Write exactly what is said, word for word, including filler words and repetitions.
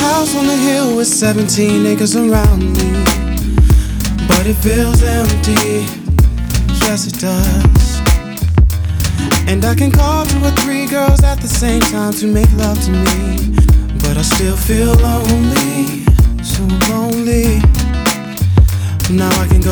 house on the hill with seventeen acres around me, but it feels empty, yes it does. And I can call two or three girls at the same time to make love to me, but I still feel lonely, so lonely. Now I can go